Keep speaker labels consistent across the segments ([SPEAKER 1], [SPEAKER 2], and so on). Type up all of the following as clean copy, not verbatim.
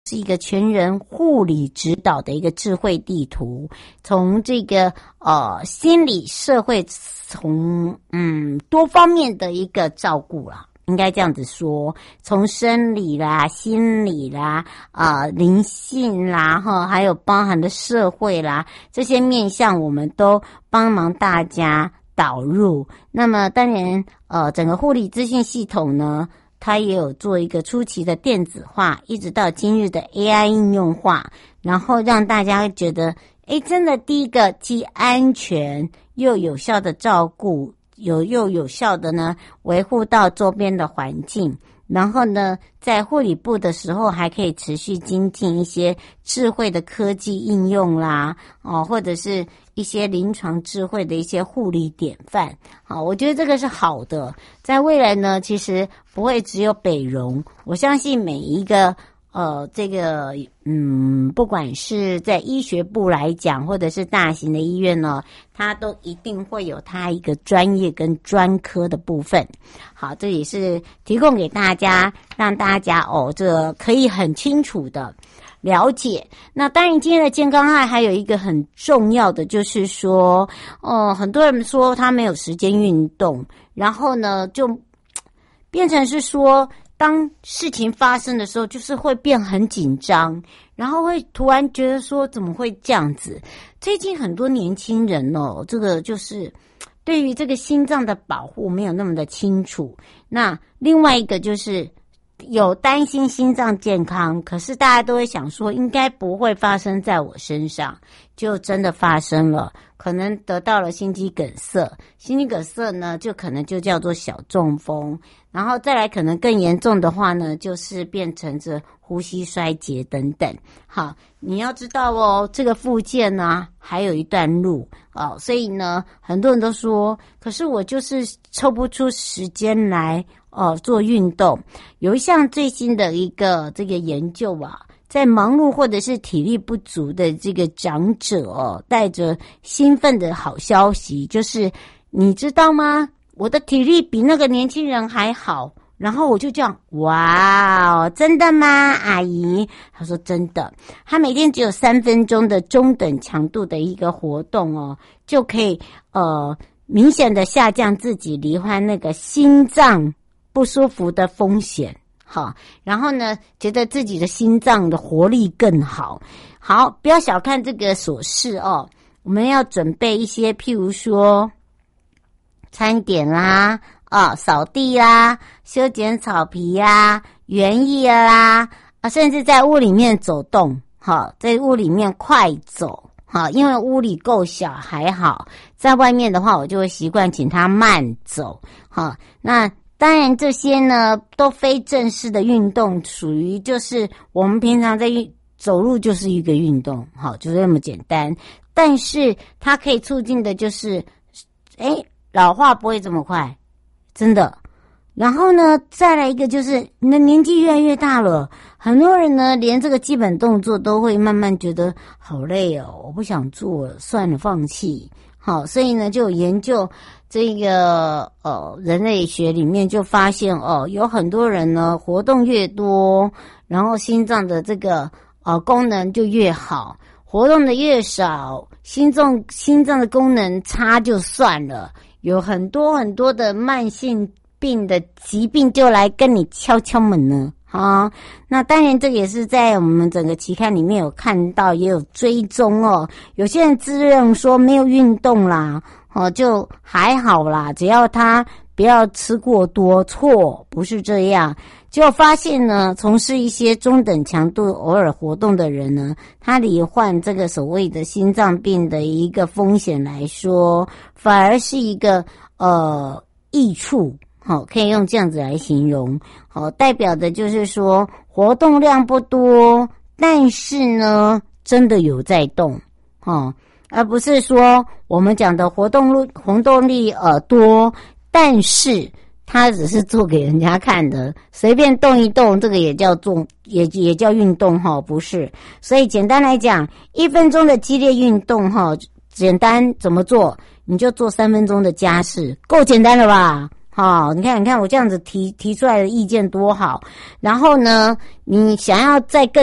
[SPEAKER 1] 是一个全人护理指导的一个智慧地图，从这个心理社会从多方面的一个照顾啦，应该这样子说，从生理啦、心理啦、灵性啦，还有包含的社会啦，这些面向我们都帮忙大家导入。那么当然整个护理资讯系统呢，它也有做一个初期的电子化，一直到今日的 AI 应用化，然后让大家觉得真的第一个既安全又有效的照顾，又有效的呢维护到周边的环境，然后呢在护理部的时候还可以持续精进一些智慧的科技应用啦，或者是一些临床智慧的一些护理典范。我觉得这个是好的，在未来呢其实不会只有北荣，我相信每一个不管是在医学部来讲，或者是大型的医院呢，它都一定会有它一个专业跟专科的部分。好，这也是提供给大家，让大家这可以很清楚的了解。那当然今天的健康爱还有一个很重要的就是说，很多人说他没有时间运动，然后呢就变成是说当事情发生的时候就是会变很紧张，然后会突然觉得说怎么会这样子。最近很多年轻人这个就是对于这个心脏的保护没有那么的清楚。那另外一个就是有担心心脏健康，可是大家都会想说应该不会发生在我身上，就真的发生了，可能得到了心肌梗塞。心肌梗塞呢就可能就叫做小中风，然后再来可能更严重的话呢就是变成着呼吸衰竭等等。好，你要知道这个复健呢还有一段路所以呢很多人都说可是我就是抽不出时间来做运动。有一项最新的一个这个研究在忙碌或者是体力不足的这个长者带着兴奋的好消息，就是你知道吗？我的体力比那个年轻人还好。然后我就这样，哇，真的吗，阿姨？他说真的，他每天只有3分钟的中等强度的一个活动就可以明显的下降自己罹患那个心脏不舒服的风险。好，然后呢觉得自己的心脏的活力更好。好，不要小看这个琐事我们要准备一些譬如说餐点啦扫地啦，修剪草皮啦，园艺啦甚至在屋里面走动在屋里面快走因为屋里够小还好，在外面的话我就会习惯请他慢走那当然这些呢都非正式的运动，属于就是我们平常在走路就是一个运动就这么简单，但是它可以促进的就是老化不会这么快，真的。然后呢再来一个就是你的年纪越来越大了，很多人呢连这个基本动作都会慢慢觉得好累我不想做了，算了，放弃。好，所以呢就有研究这个人类学里面就发现有很多人呢活动越多，然后心脏的这个功能就越好，活动的越少，心脏的功能差就算了，有很多很多的慢性病的疾病就来跟你敲敲门呢那当然这也是在我们整个期刊里面有看到，也有追踪有些人自认说没有运动啦就还好啦，只要他不要吃过多，错，不是这样。结果发现呢，从事一些中等强度偶尔活动的人呢，他罹患这个所谓的心脏病的一个风险来说，反而是一个益处。可以用这样子来形容。代表的就是说活动量不多，但是呢真的有在动而不是说我们讲的活动力多，但是它只是做给人家看的，随便动一动，这个也叫做也叫运动不是。所以简单来讲，1分钟的激烈运动简单怎么做？你就做3分钟的家事，够简单了吧？你看我这样子提出来的意见多好。然后呢，你想要再更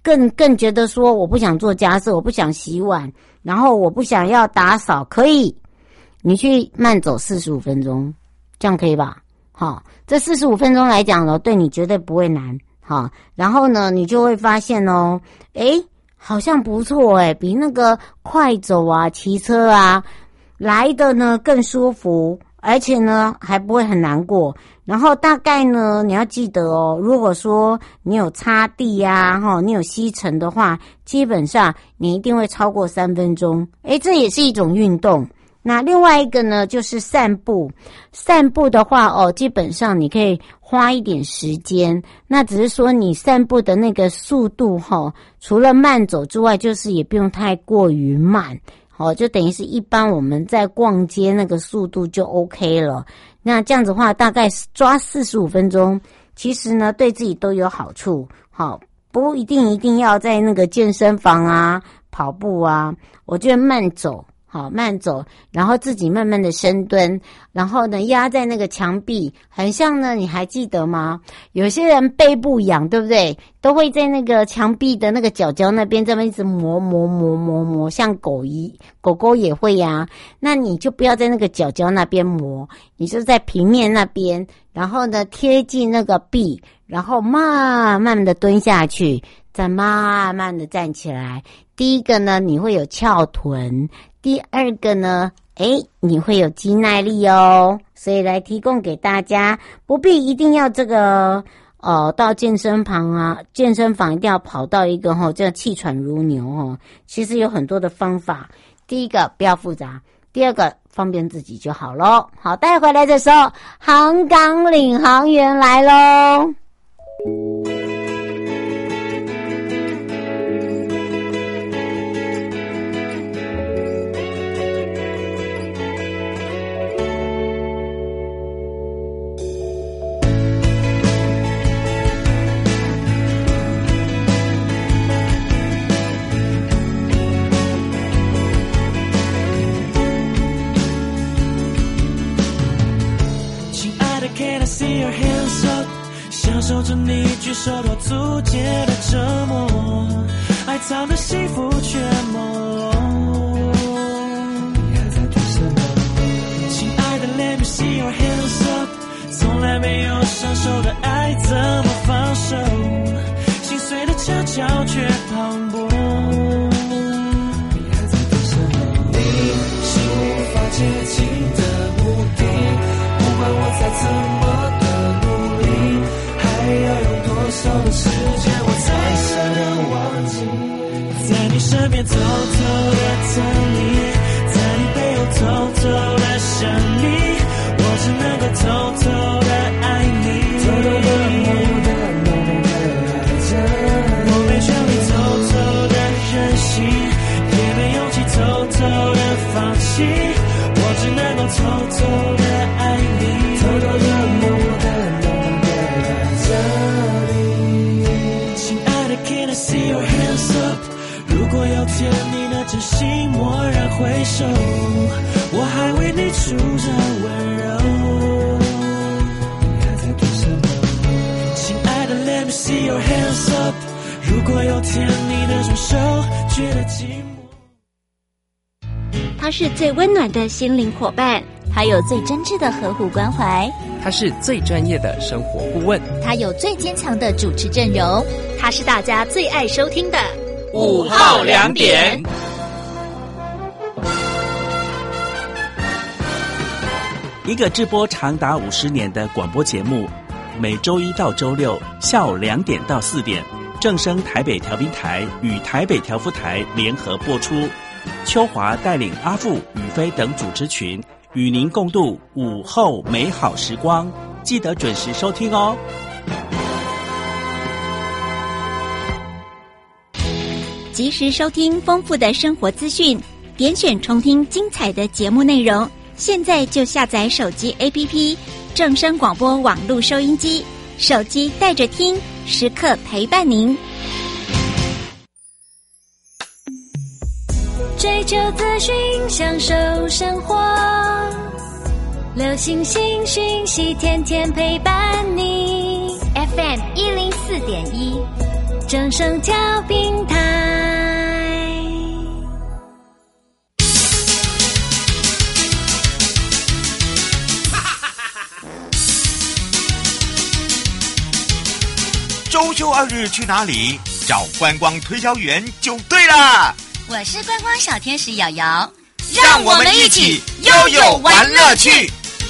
[SPEAKER 1] 更觉得说我不想做家事，我不想洗碗，然后我不想要打扫，可以，你去慢走45分钟，这样可以吧？好，这45分钟来讲呢，对你绝对不会难。好，然后呢，你就会发现哦，好像不错比那个快走啊、骑车啊来的呢更舒服，而且呢还不会很难过。然后大概呢，你要记得哦，如果说你有擦地呀，你有吸尘的话，基本上你一定会超过3分钟。这也是一种运动。那另外一个呢，就是散步。散步的话基本上你可以花一点时间，那只是说你散步的那个速度除了慢走之外，就是也不用太过于慢。就等于是一般我们在逛街那个速度就 OK 了。那这样子的话，大概抓45分钟，其实呢对自己都有好处。不一定要在那个健身房啊、跑步啊，我觉得慢走。慢走，然后自己慢慢的深蹲，然后呢压在那个墙壁，很像呢，你还记得吗？有些人背部痒，对不对？都会在那个墙壁的那个角角那边这么一直磨，像狗狗也会呀。那你就不要在那个角角那边磨，你就在平面那边，然后呢贴近那个壁，然后慢慢的蹲下去，再慢慢的站起来。第一个呢，你会有翘臀。第二个呢，你会有肌耐力哦，所以来提供给大家，不必一定要这个到健身房一定要跑到一个这样气喘如牛其实有很多的方法。第一个不要复杂，第二个方便自己就好咯。好，带回来的时候，航港领航员来咯。
[SPEAKER 2] See your hands up， 享受着你举手到足界的折磨，爱藏的幸福全没。你还在做什么？亲爱的 Let me see your hands up， 从来没有享受的爱怎么放手？心碎的悄悄却磅礴。你还在做什么？你是无法接近的目的，不管我再怎么还要用多少的时间我才舍得忘记，在你身边偷偷的等你，在你背后偷偷的想你，我只能够偷偷的爱你，偷偷的爱着，我没权利偷偷的任性，也没勇气偷偷的放弃，我只能够偷偷的爱你，偷偷的See your hands up， 如果有天你的真心蓦然回首，我还为你出着温柔。你还在做什么？亲爱的 Let me see your hands up， 如果有天你的双手觉得寂寞。
[SPEAKER 3] 他是最温暖的心灵伙伴，他有最真挚的呵护关怀，
[SPEAKER 4] 他是最专业的生活顾问，
[SPEAKER 3] 他有最坚强的主持阵容，他是大家最爱收听的
[SPEAKER 4] 5号2点。
[SPEAKER 2] 一个直播长达50年的广播节目，每周一到周六下午2点到4点，正声台北调频台与台北调夫台联合播出。秋华带领阿富、宇飞等主持群，与您共度午后美好时光，记得准时收听哦。
[SPEAKER 3] 及时收听丰富的生活资讯，点选重听精彩的节目内容。现在就下载手机 APP 正声广播网络收音机，手机带着听，时刻陪伴您。
[SPEAKER 5] 追求资讯，享受生活，流行新讯息，天天陪伴你。FM 104.1， 正声调频台。
[SPEAKER 6] 周休2日去哪里？找观光推销员就对了。
[SPEAKER 7] 我是观光小天使瑶瑶，
[SPEAKER 6] 让我们一起悠悠玩乐趣。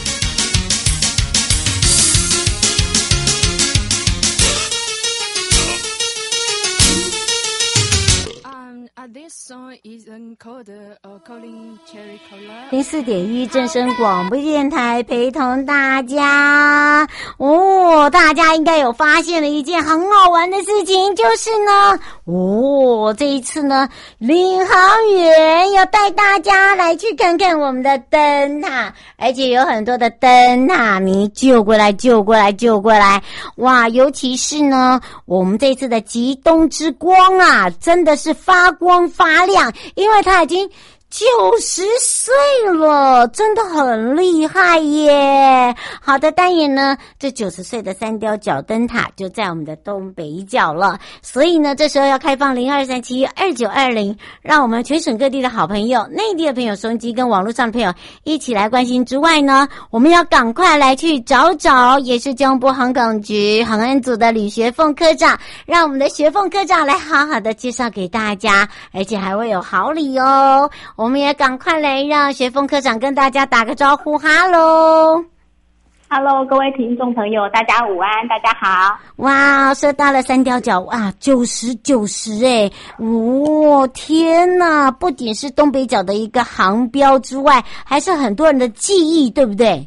[SPEAKER 1] 04.1正声广播电台陪同大家哦，大家应该有发现了一件很好玩的事情，就是呢，这一次呢，领航员要带大家来去看看我们的灯塔，而且有很多的灯塔迷救过来，哇！尤其是呢，我们这次的极东之光啊，真的是发光发亮，因为它已经90岁了，真的很厉害耶！好的，单元呢，这90岁的三雕角灯塔就在我们的东北角了，所以呢，这时候要开放02372920，让我们全省各地的好朋友、内地的朋友、收音机跟网络上的朋友一起来关心之外呢，我们要赶快来去找，也是交通部航港局航安组的吕学凤科长，让我们的学凤科长来好好的介绍给大家，而且还会有好礼哦。我们也赶快来让学凤科长跟大家打个招呼，哈喽，
[SPEAKER 8] 各位听众朋友，大家午安，大家好。
[SPEAKER 1] 哇，说到了三雕角，哇，90哎，天哪！不仅是东北角的一个航标之外，还是很多人的记忆，对不对？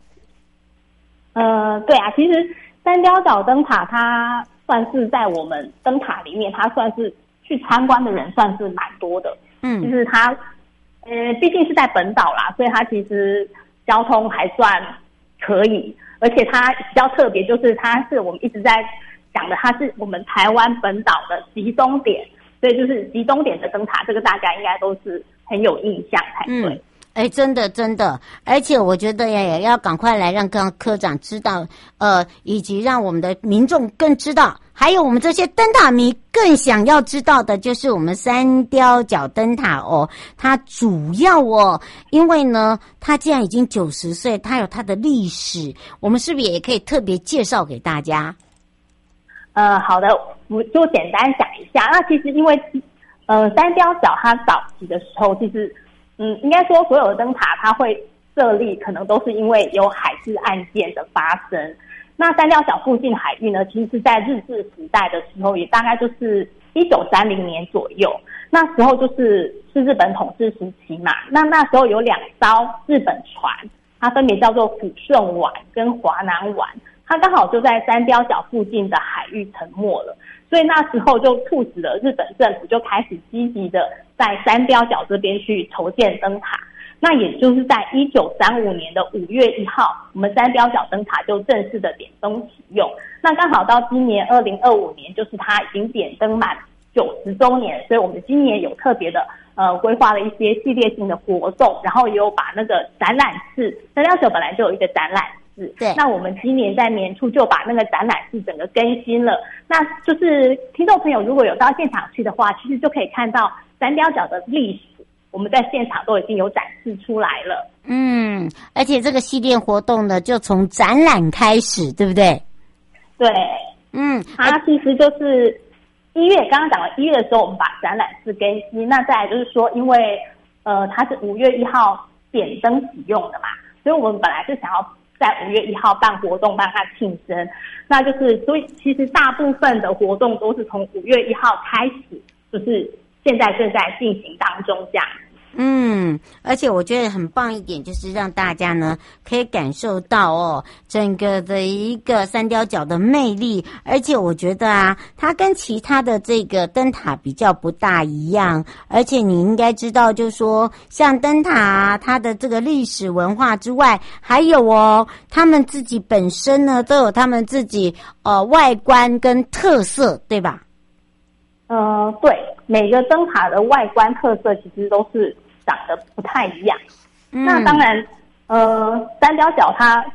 [SPEAKER 8] 对啊，其实三雕角灯塔它算是在我们灯塔里面，它算是去参观的人算是蛮多的。就是它，毕竟是在本岛啦，所以它其实交通还算可以，而且它比较特别，就是它是我们一直在讲的，它是我们台湾本岛的集中点，所以就是集中点的灯塔，这个大家应该都是很有印象才对。
[SPEAKER 1] 真的，而且我觉得也要赶快来让科长知道，以及让我们的民众更知道，还有我们这些灯塔迷更想要知道的，就是我们三雕角灯塔哦，它主要因为呢，它既然已经90岁，它有它的历史，我们是不是也可以特别介绍给大家？
[SPEAKER 8] 好的，我就简单讲一下。那其实因为三雕角它早期的时候，其实应该说所有的灯塔它会设立，可能都是因为有海事案件的发生。那三雕角附近海域呢，其实是在日治时代的时候，也大概就是1930年左右。那时候是日本统治时期嘛。那时候有2艘日本船，它分别叫做抚顺丸跟华南丸，它刚好就在三雕角附近的海域沉没了。所以那时候就促使了日本政府就开始积极的在三雕角这边去筹建灯塔。那也就是在1935年的5月1号，我们三雕角灯塔就正式的点灯启用。那刚好到今年2025年，就是它已经点灯满90周年，所以我们今年有特别的规划了一些系列性的活动，然后也有把那个展览室，三雕角本来就有一个展览室，
[SPEAKER 1] 对，
[SPEAKER 8] 那我们今年在年初就把那个展览室整个更新了。那就是听众朋友如果有到现场去的话，其实就可以看到三雕角的历史，我们在现场都已经有展示出来了。
[SPEAKER 1] 而且这个系列活动呢，就从展览开始，对不对？
[SPEAKER 8] 对，它其实就是1月，刚刚讲了1月的时候，我们把展览室更新。那再来就是说，因为它是5月1号点灯启用的嘛，所以我们本来是想要在5月1号办活动，帮它庆生。那就是所以其实大部分的活动都是从5月1号开始，就是现在正在进行当中这样。
[SPEAKER 1] 而且我觉得很棒一点，就是让大家呢可以感受到整个的一个三雕角的魅力。而且我觉得啊，它跟其他的这个灯塔比较不大一样。而且你应该知道，就是说像灯塔它的这个历史文化之外，还有他们自己本身呢都有他们自己外观跟特色，对吧？
[SPEAKER 8] 对，每个灯塔的外观特色其实都是长得不太一样。那当然三雕角它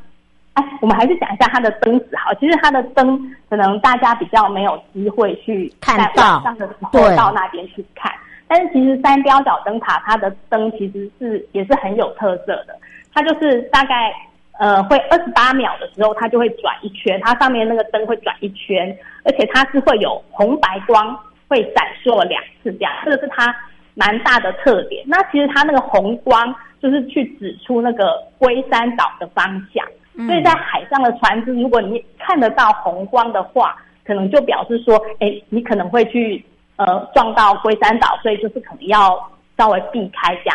[SPEAKER 8] 我们还是讲一下它的灯子好。其实它的灯可能大家比较没有机会去
[SPEAKER 1] 看到，
[SPEAKER 8] 晚上的时候到那边去看。但是其实三貂角灯塔它的灯其实也是很有特色的，它就是大概会28秒的时候它就会转一圈，它上面那个灯会转一圈，而且它是会有红白光会闪烁2次这样，这个是它蛮大的特点。那其实它那个红光就是去指出那个龟山岛的方向，所以在海上的船只如果你看得到红光的话，可能就表示说你可能会去撞到龟山岛，所以就是可能要稍微避开这样。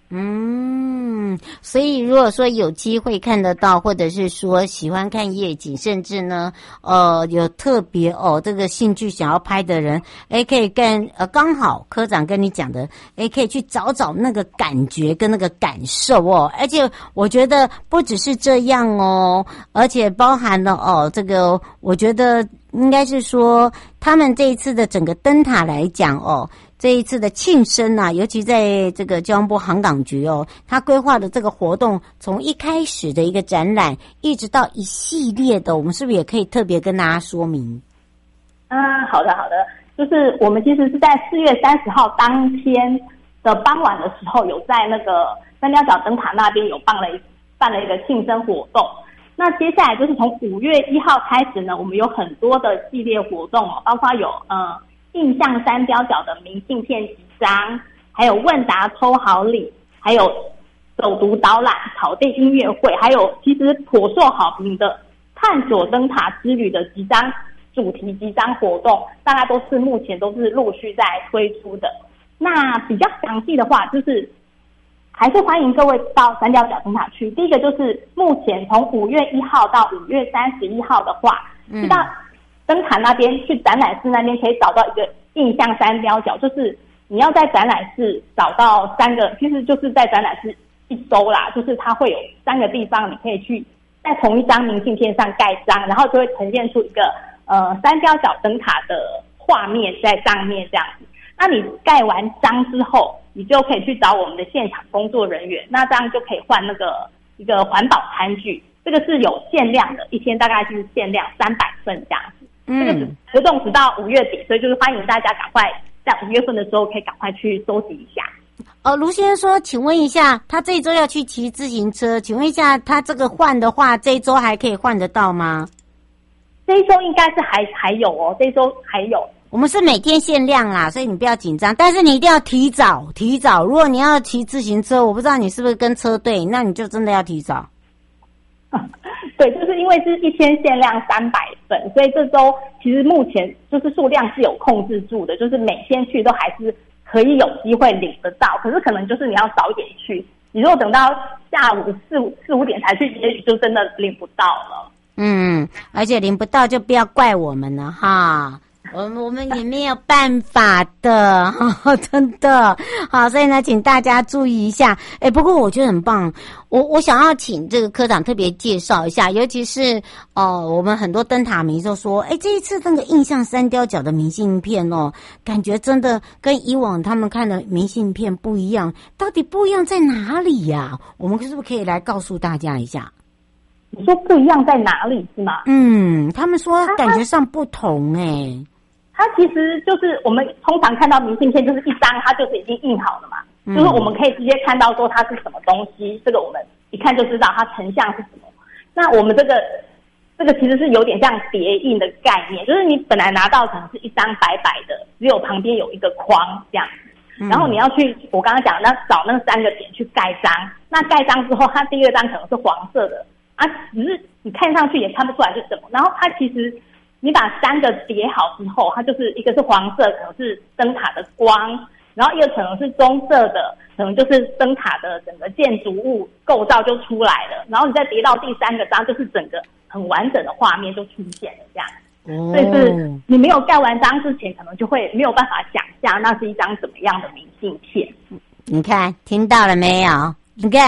[SPEAKER 1] 所以如果说有机会看得到，或者是说喜欢看夜景，甚至呢有特别这个兴趣想要拍的人，可以跟刚好科长跟你讲的，可以去找找那个感觉跟那个感受哦。而且我觉得不只是这样哦，而且包含了这个我觉得应该是说他们这一次的整个灯塔来讲这一次的庆生啊，尤其在这个交通部航港局他规划的这个活动，从一开始的一个展览，一直到一系列的，我们是不是也可以特别跟大家说明？
[SPEAKER 8] 好的，就是我们其实是在4月30号当天的傍晚的时候，有在那个三貂角灯塔那边有办了一个庆生活动。那接下来就是从5月1号开始呢，我们有很多的系列活动包括有印象三貂角的明信片集章，还有问答抽好礼，还有走读导览、草地音乐会，还有其实颇受好评的探索灯塔之旅的集章主题集章活动，大概目前都是陆续在推出的。那比较详细的话，就是还是欢迎各位到三貂角灯塔去。第一个就是目前从5月1号到5月31号的话，去到灯塔那边，去展览室那边可以找到一个印象三貂角，就是你要在展览室找到3个，其实就是在展览室一周啦，就是它会有3个地方，你可以去在同一张明信片上盖章，然后就会呈现出一个三貂角灯塔的画面在上面这样子。那你盖完章之后，你就可以去找我们的现场工作人员，那这样就可以换一个环保餐具，这个是有限量的，一天大概就是限量300份这样子。这个活动直到5月底，所以就是欢迎大家赶快在5月份的时候可以赶快去收集一下。
[SPEAKER 1] 卢先生说，请问一下，他这一周要去骑自行车，请问一下，他这个换的话，这一周还可以换得到吗？
[SPEAKER 8] 这一周应该是还有这一周还有。
[SPEAKER 1] 我们是每天限量啦，所以你不要紧张，但是你一定要提早。如果你要骑自行车，我不知道你是不是跟车队，那你就真的要提早。
[SPEAKER 8] 对，就是因为是一天限量300份，所以这周其实目前就是数量是有控制住的，就是每天去都还是可以有机会领得到，可是可能就是你要早一点去，你如果等到下午4、5点才去，也许就真的领不到了。
[SPEAKER 1] 而且领不到就不要怪我们了哈。我们也没有办法的，真的好，所以呢，请大家注意一下。不过我觉得很棒，我想要请这个科长特别介绍一下，尤其是我们很多灯塔迷就说，这一次那个印象三貂角的明信片感觉真的跟以往他们看的明信片不一样，到底不一样在哪里呀？我们是不是可以来告诉大家一下？
[SPEAKER 8] 你说不一样在哪里是吗？
[SPEAKER 1] 他们说感觉上不同
[SPEAKER 8] 它其实就是我们通常看到明信片就是一张，它就是已经印好了嘛，就是我们可以直接看到说它是什么东西，这个我们一看就知道它成像是什么。那我们这个其实是有点像叠印的概念，就是你本来拿到可能是一张白白的，只有旁边有一个框这样子，然后你要去我刚刚讲的找那3个点去盖章，那盖章之后它第2张可能是黄色的只是你看上去也看不出来是什么，然后它其实你把3个叠好之后，它就是一个是黄色，可能是灯塔的光，然后一个可能是棕色的，可能就是灯塔的整个建筑物构造就出来了，然后你再叠到第3个章，就是整个很完整的画面就出现了这样。所以是你没有盖完章之前，可能就会没有办法想象那是一张怎么样的明信片。
[SPEAKER 1] 你看听到了没有？你看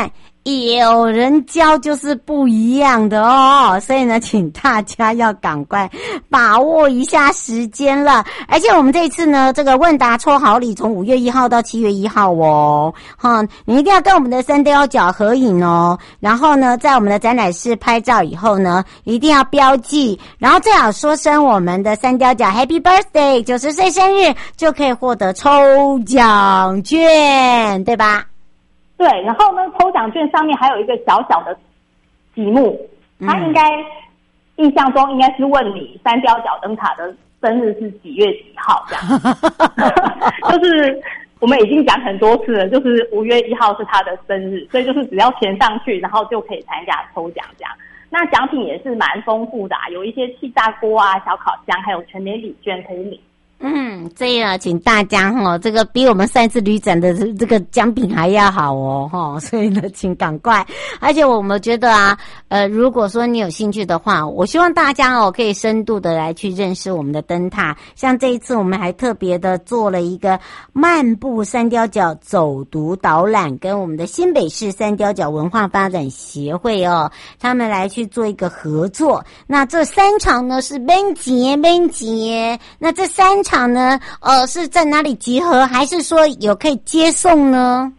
[SPEAKER 1] 有人教就是不一样的哦，所以呢，请大家要赶快把握一下时间了。而且我们这一次呢，这个问答抽好礼从5月1号到7月1号哦，你一定要跟我们的三貂角合影哦，然后呢，在我们的展览室拍照以后呢，一定要标记，然后最好说声我们的三貂角 Happy Birthday 90岁生日，就可以获得抽奖券，对吧？
[SPEAKER 8] 对，然后呢，抽奖券上面还有一个小小的题目，他应该印象中应该是问你三貂角灯塔的生日是几月几号这样，就是我们已经讲很多次了，就是5月1号是他的生日，所以就是只要填上去，然后就可以参加抽奖这样。那奖品也是蛮丰富的有一些气炸锅啊、小烤箱，还有全年礼券可以领。
[SPEAKER 1] 所以呢，请大家这个比我们上一次旅展的这个奖品还要好哦，所以呢，请赶快。而且我们觉得如果说你有兴趣的话，我希望大家可以深度的来去认识我们的灯塔。像这一次我们还特别的做了一个漫步三貂角走读导览，跟我们的新北市三貂角文化发展协会他们来去做一个合作。那这3场呢是边节，那这3场呢是在哪里集合，还是说有可以接送呢？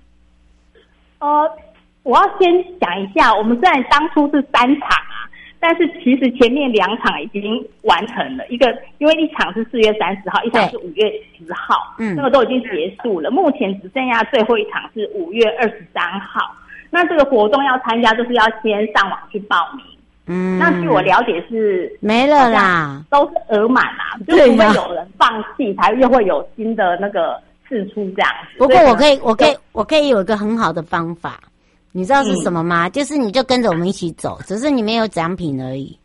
[SPEAKER 8] 我要先讲一下，我们虽然当初是3场但是其实前面2场已经完成了，一个因为1场是4月30号，1场是5月10号，那个都已经结束了，目前只剩下最后1场是5月23号。那这个活动要参加，就是要先上网去报名。那据我了解是
[SPEAKER 1] 没了啦，
[SPEAKER 8] 都是额满就除非有人放弃，才又会有新的那个释出这样子。
[SPEAKER 1] 不过我可以有一个很好的方法，你知道是什么吗？就是你就跟着我们一起走，只是你没有奖品而已。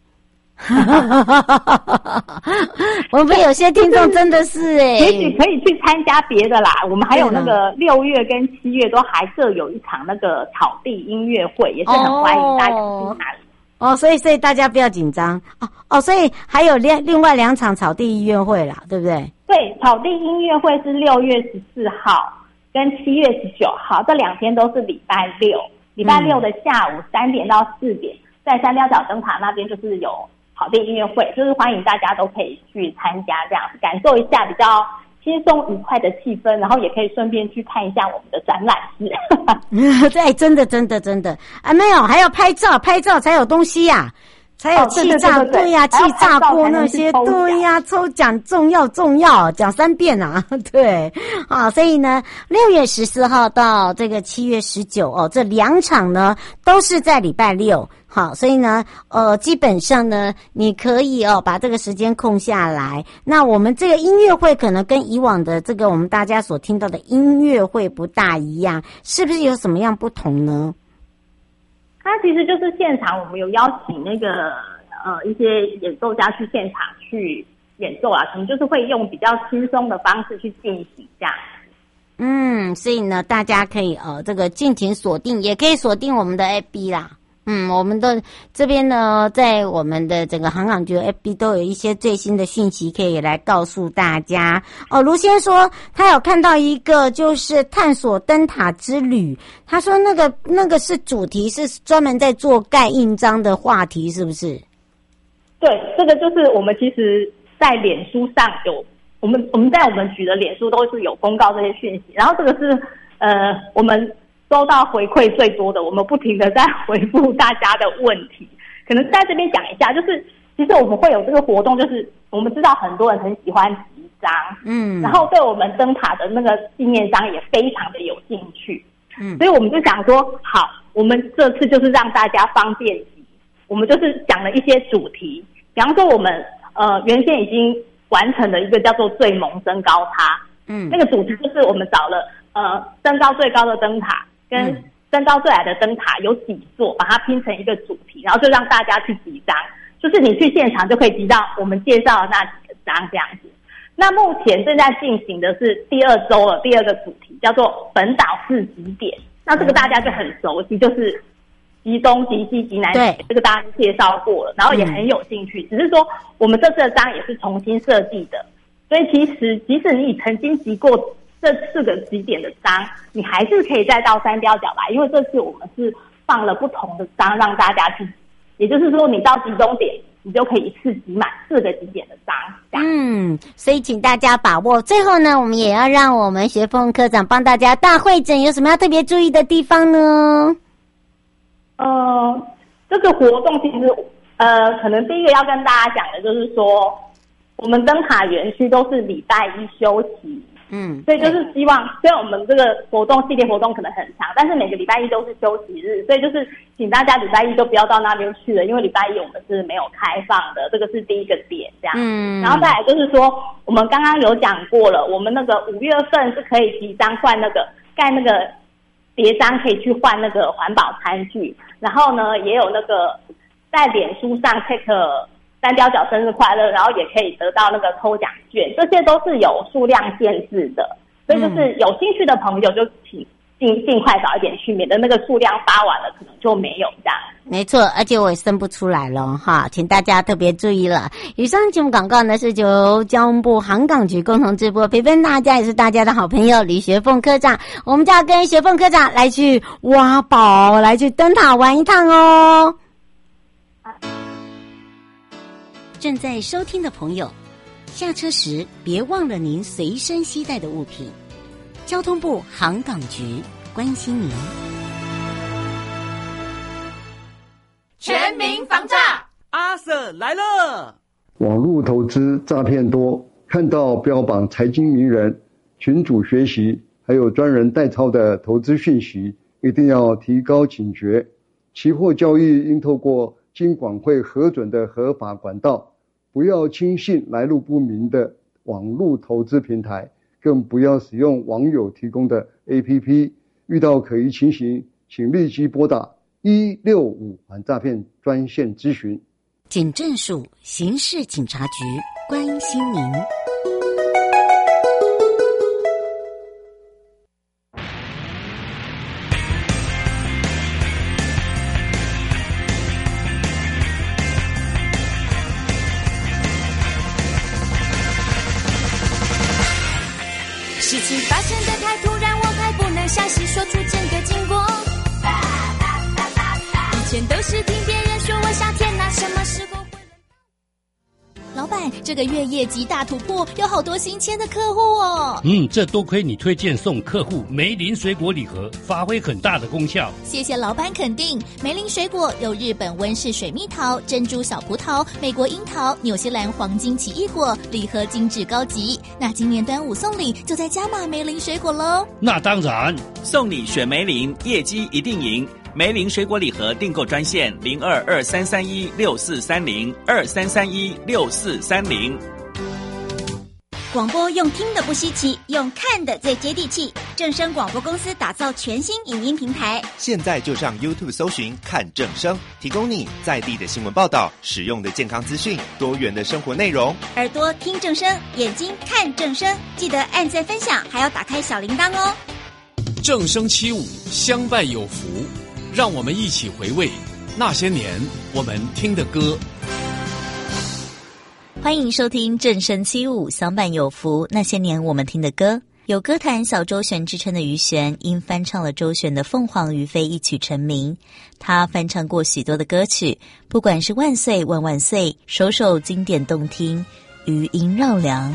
[SPEAKER 1] 我们有些听众真的是
[SPEAKER 8] 也许可以去参加别的啦。我们还有那个6月跟7月都还各有一场那个草地音乐会，也是很欢迎大家去那里。
[SPEAKER 1] 所以大家不要紧张所以还有另外2场草地音乐会啦，对不对？
[SPEAKER 8] 对，草地音乐会是6月14号跟7月19号，这2天都是礼拜六。礼拜六的下午3点到4点，在三貂角灯塔那边就是有草地音乐会，就是欢迎大家都可以去参加，这样感受一下比较轻松愉快的气氛，然后也可以顺便去看一下我们的展览室。
[SPEAKER 1] 对，真的没有，还要拍照才有东西呀，才有气炸，对呀，气炸锅那些，对呀，抽奖重要，讲3遍对所以呢，6月14号到这个7月19这2场呢都是在礼拜六。好，所以呢，基本上呢，你可以把这个时间空下来。那我们这个音乐会可能跟以往的这个我们大家所听到的音乐会不大一样，是不是有什么样不同呢？
[SPEAKER 8] 它其实就是现场我们有邀请那个一些演奏家去现场去演奏可能就是会用比较轻松的方式去进行这样。
[SPEAKER 1] 所以呢，大家可以这个尽情锁定，也可以锁定我们的 FB 啦。我们的这边呢，在我们的整个航局 FB 都有一些最新的讯息可以来告诉大家。卢先说他有看到一个就是探索灯塔之旅，他说那个是主题，是专门在做盖印章的话题，是不是？
[SPEAKER 8] 对，这个就是我们其实在脸书上有，我们在我们局的脸书都是有公告这些讯息，然后这个是我们收到回馈最多的，我们不停的在回复大家的问题。可能在这边讲一下，就是其实我们会有这个活动，就是我们知道很多人很喜欢集章，然后对我们灯塔的那个纪念章也非常的有兴趣，所以我们就想说，好，我们这次就是让大家方便集，我们就是讲了一些主题，比方说我们原先已经完成了一个叫做最萌增高塔，那个主题就是我们找了身高最高的灯塔跟身高最矮的灯塔有几座，把它拼成一个主题，然后就让大家去集章，就是你去现场就可以集到我们介绍的那几个章这样子。那目前正在进行的是第2周了，第2个主题叫做本岛市集点，那这个大家就很熟悉，就是集中、集西、集南，这个大家介绍过了，然后也很有兴趣，只是说我们这次的章也是重新设计的，所以其实即使你曾经集过这4个集点的章，你还是可以再到三貂角来，因为这次我们是放了不同的章让大家去，也就是说你到集中点你就可以一次集满4个集点的章。
[SPEAKER 1] 所以请大家把握。最后呢，我们也要让我们学凤科长帮大家大会诊，有什么要特别注意的地方呢？
[SPEAKER 8] 这个活动其实可能第一个要跟大家讲的就是说，我们灯塔园区都是礼拜一休息。所以就是希望，虽然我们这个活动系列活动可能很长，但是每个礼拜一都是休息日，所以就是请大家礼拜一都不要到那边去了，因为礼拜一我们是没有开放的，这个是第一个点这样。然后再来就是说，我们刚刚有讲过了，我们那个5月份是可以集章换那个盖那个别章，可以去换那个环保餐具，然后呢也有那个在脸书上 take三雕角生日快乐，然后也可以得到那个抽奖券，这些都是有数量限制的，所以就是有兴趣的朋友就请尽快早一点去，免得那个数量发完了可能就没有这样。
[SPEAKER 1] 没错，而且我也生不出来了哈，请大家特别注意了。以上节目广告呢是由交通部航港局共同直播，陪伴大家也是大家的好朋友李学凤科长，我们就要跟学凤科长来去挖宝，来去灯塔玩一趟哦。正在收听的朋友，下车时别忘了您随身携带的物品。交通部航港局关心您。
[SPEAKER 4] 全民防诈，阿 Sir 来了。
[SPEAKER 9] 网络投资诈骗多，看到标榜财经名人、群组学习，还有专人代操的投资讯息，一定要提高警觉。期货交易应透过金管会核准的合法管道，不要轻信来路不明的网络投资平台，更不要使用网友提供的 APP。 遇到可疑情形，请立即拨打165反诈骗专线咨询。
[SPEAKER 1] 警政署刑事警察局关心您。
[SPEAKER 5] 事情发生的太突然，我还不能详细说出整个经过。以前都是听别人说，我想天哪，什么时候会？
[SPEAKER 10] 老板，这个月业绩大突破，有好多新签的客户哦。
[SPEAKER 11] 这多亏你推荐送客户梅林水果礼盒，发挥很大的功效。
[SPEAKER 10] 谢谢老板肯定。梅林水果有日本温室水蜜桃、珍珠小葡萄、美国樱桃、纽西兰黄金奇异果，礼盒精致高级。那今年端午送礼就在加码梅林水果咯。
[SPEAKER 11] 那当然，
[SPEAKER 4] 送礼选梅林，业绩一定赢。梅林水果礼盒订购专线0223316430，23316430。
[SPEAKER 3] 广播用听的不稀奇，用看的最接地气。正声广播公司打造全新影音平台，
[SPEAKER 12] 现在就上 YouTube 搜寻看正声，提供你在地的新闻报道、实用的健康资讯、多元的生活内容。
[SPEAKER 3] 耳朵听正声，眼睛看正声，记得按赞分享，还要打开小铃铛哦。
[SPEAKER 13] 正声75相伴有福，让我们一起回味那些年我们听的歌。
[SPEAKER 14] 欢迎收听正声75相伴有福，那些年我们听的歌。有歌坛小周璇之称的于璇，因翻唱了周璇的《凤凰于飞》一曲成名。他翻唱过许多的歌曲，不管是万岁万万岁，首首经典动听，余音绕梁。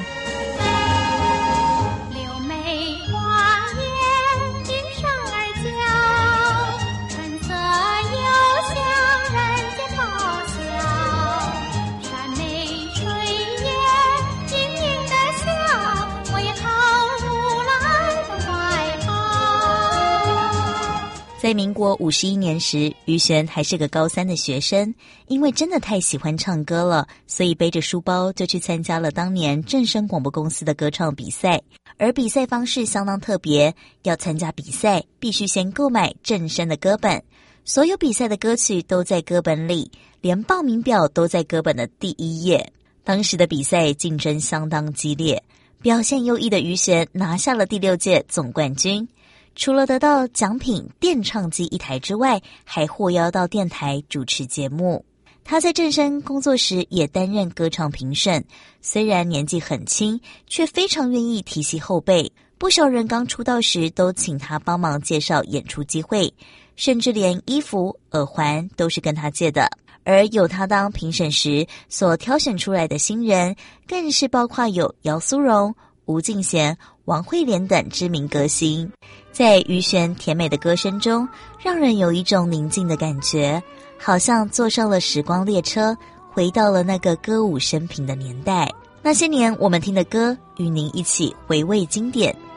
[SPEAKER 14] 在民国51年时，于璇还是个高3的学生，因为真的太喜欢唱歌了，所以背着书包就去参加了当年正声广播公司的歌唱比赛。而比赛方式相当特别，要参加比赛必须先购买正声的歌本，所有比赛的歌曲都在歌本里，连报名表都在歌本的第1页。当时的比赛竞争相当激烈，表现优异的于璇拿下了第6届总冠军。除了得到奖品电唱机1台之外，还获邀到电台主持节目。他在正声工作时也担任歌唱评审，虽然年纪很轻，却非常愿意提携后辈， 不少人刚出道时都请他帮忙介绍演出机会，甚至连衣服、耳环都是跟他借的。而有他当评审时所挑选出来的新人，更是包括有姚苏蓉、吴敬贤、王慧莲等知名歌星。在于弦甜美的歌声中，让人有一种宁静的感觉，好像坐上了时光列车，回到了那个歌舞升平的年代。那些年我们听的歌，与您一起回味经典。